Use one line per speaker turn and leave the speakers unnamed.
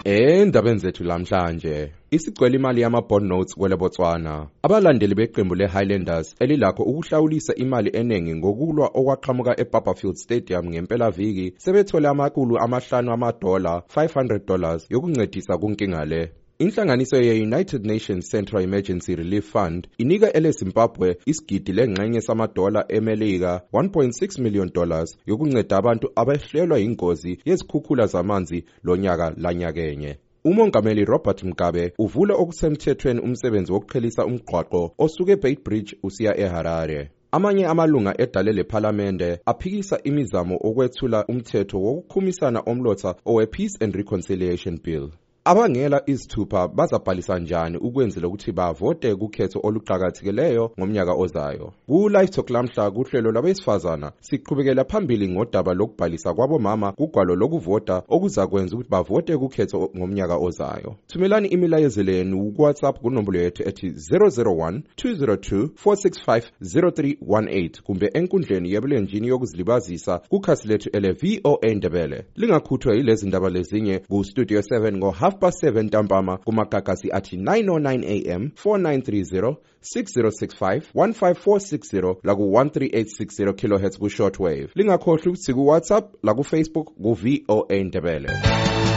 Endabeni zethu lamhlanje, isigcwele imali yama-bond notes kwele Botswana. Abalandeli beqembu le-Highlanders elilakho ukuhlawulisa imali eningi ngokulwa okwaqhamuka eBarberfield Stadium ngempelaviki sebethole $500 $500 yokuncedisa kunkinga le. Inhlanganiso ye-United Nations Central Emergency Relief Fund inika ele-Zimbabwe isigidi lengxenye samadola eMelika $1.6 million yokunceda abantu abehlelwa ingozi yezikhukhula zamanzi lonyaka lanyakenye. Umongameli Robert Mugabe uvule okusemthethweni umsebenzi wokuqhelisa umgwaqo osuke eBeitbridge usiya eHarare. Amanye amalunga edale lePhalamende aphikisa imizamo okwethula umthetho wokukhumisana omlotha owe-Peace and Reconciliation Bill. Abangela izithupha bazabhalisa njani ukwenzela ukuthi bavote kukhetho oluqhakathekileyo ngomnyaka ozayo. Ku Live Talk lamhla kuhlelo labesifazana siqhubekela phambili ngodaba lokubhalisa kwabomama kugwalo lokuvota okuzakwenza ukuthi bavote kukhetho ngomnyaka ozayo. Thumelani imilayezo lenu ku WhatsApp kunombolo yethu ethi 001 202 465 0318 kumbe enkundleni yebulenjini yokuzilibazisa kukhasi lethu ele VOA Ndebele. Lingakhuthwa yilezi ndaba lezinye ku Studio 7 ngo 7:30 ntambama kumagagasi athi 909 AM 4930 6065 15460 la ku 13860 kHz ku shortwave. Lingakhohlwa ukuthi ku WhatsApp la ku Facebook ku VOA Ndebele.